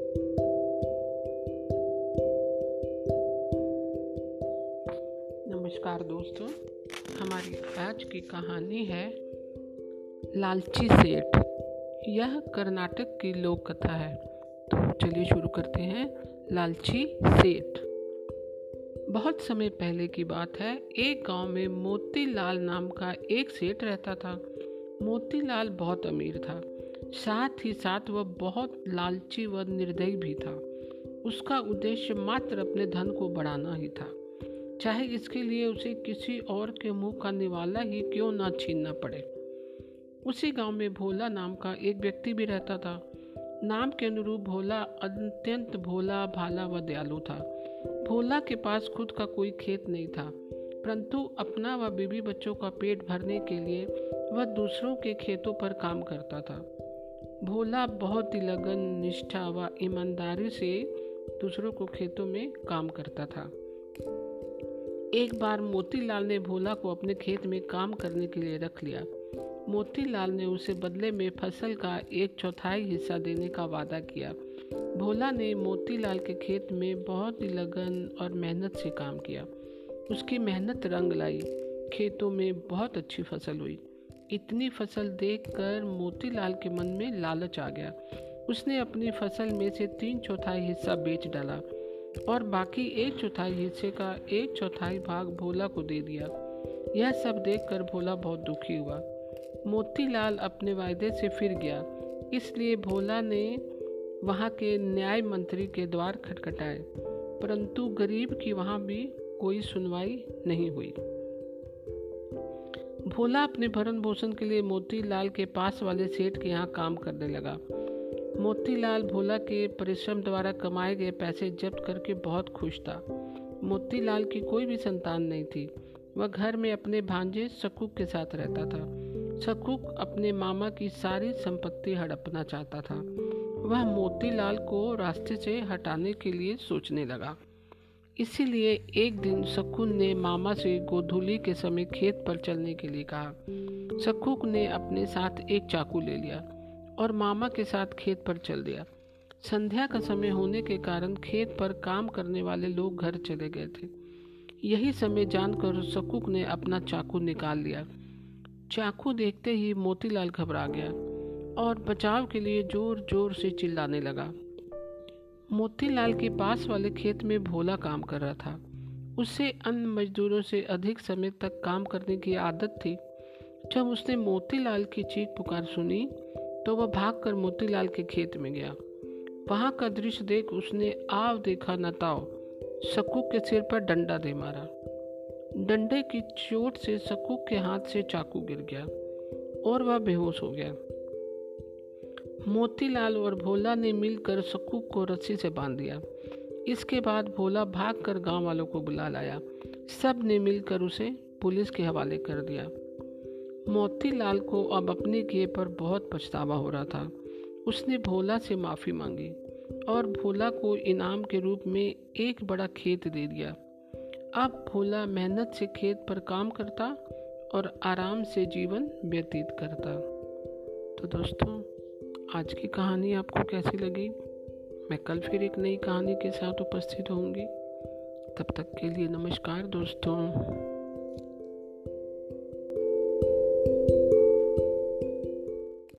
नमस्कार दोस्तों, हमारी आज की कहानी है लालची सेठ। यह कर्नाटक की लोक कथा है। तो चलिए शुरू करते हैं। लालची सेठ। बहुत समय पहले की बात है। एक गांव में मोतीलाल नाम का एक सेठ रहता था। मोतीलाल बहुत अमीर था, साथ ही साथ वह बहुत लालची व निर्दयी भी था। उसका उद्देश्य मात्र अपने धन को बढ़ाना ही था, चाहे इसके लिए उसे किसी और के मुंह का निवाला ही क्यों ना छीनना पड़े। उसी गांव में भोला नाम का एक व्यक्ति भी रहता था। नाम के अनुरूप भोला अत्यंत भोला भाला व दयालु था। भोला के पास खुद का कोई खेत नहीं था, परंतु अपना व बीवी बच्चों का पेट भरने के लिए वह दूसरों के खेतों पर काम करता था। भोला बहुत ही लगन, निष्ठा व ईमानदारी से दूसरों को खेतों में काम करता था। एक बार मोतीलाल ने भोला को अपने खेत में काम करने के लिए रख लिया। मोतीलाल ने उसे बदले में फसल का 1/4 हिस्सा देने का वादा किया। भोला ने मोतीलाल के खेत में बहुत ही लगन और मेहनत से काम किया। उसकी मेहनत रंग लाई। खेतों में बहुत अच्छी फसल हुई। इतनी फसल देखकर मोतीलाल के मन में लालच आ गया। उसने अपनी फसल में से 3/4 हिस्सा बेच डाला और बाकी 1/4 हिस्से का 1/4 भाग भोला को दे दिया। यह सब देखकर भोला बहुत दुखी हुआ। मोतीलाल अपने वायदे से फिर गया, इसलिए भोला ने वहाँ के न्याय मंत्री के द्वार खटखटाए, परंतु गरीब की वहाँ भी कोई सुनवाई नहीं हुई। भोला अपने भरण पोषण के लिए मोतीलाल के पास वाले सेठ के यहाँ काम करने लगा। मोतीलाल भोला के परिश्रम द्वारा कमाए गए पैसे जब्त करके बहुत खुश था। मोतीलाल की कोई भी संतान नहीं थी। वह घर में अपने भांजे सकूक के साथ रहता था। सकूक अपने मामा की सारी संपत्ति हड़पना चाहता था। वह मोतीलाल को रास्ते से हटाने के लिए सोचने लगा। इसीलिए एक दिन सकून ने मामा से गोधूली के समय खेत पर चलने के लिए कहा। सकूक ने अपने साथ एक चाकू ले लिया और मामा के साथ खेत पर चल दिया। संध्या का समय होने के कारण खेत पर काम करने वाले लोग घर चले गए थे। यही समय जानकर सकूक ने अपना चाकू निकाल लिया। चाकू देखते ही मोतीलाल घबरा गया और बचाव के लिए जोर जोर से चिल्लाने लगा। मोतीलाल के पास वाले खेत में भोला काम कर रहा था। उसे अन्य मजदूरों से अधिक समय तक काम करने की आदत थी। जब उसने मोतीलाल की चीख पुकार सुनी तो वह भागकर मोतीलाल के खेत में गया। वहां का दृश्य देख उसने आव देखा न ताव सकूक के सिर पर डंडा दे मारा। डंडे की चोट से सकूक के हाथ से चाकू गिर गया और वह बेहोश हो गया। मोतीलाल और भोला ने मिलकर सकूक को रस्सी से बांध दिया। इसके बाद भोला भागकर गांव वालों को बुला लाया। सब ने मिलकर उसे पुलिस के हवाले कर दिया। मोतीलाल को अब अपने किए पर बहुत पछतावा हो रहा था। उसने भोला से माफ़ी मांगी और भोला को इनाम के रूप में एक बड़ा खेत दे दिया। अब भोला मेहनत से खेत पर काम करता और आराम से जीवन व्यतीत करता। तो दोस्तों, आज की कहानी आपको कैसी लगी? मैं कल फिर एक नई कहानी के साथ उपस्थित होंगी। तब तक के लिए नमस्कार दोस्तों।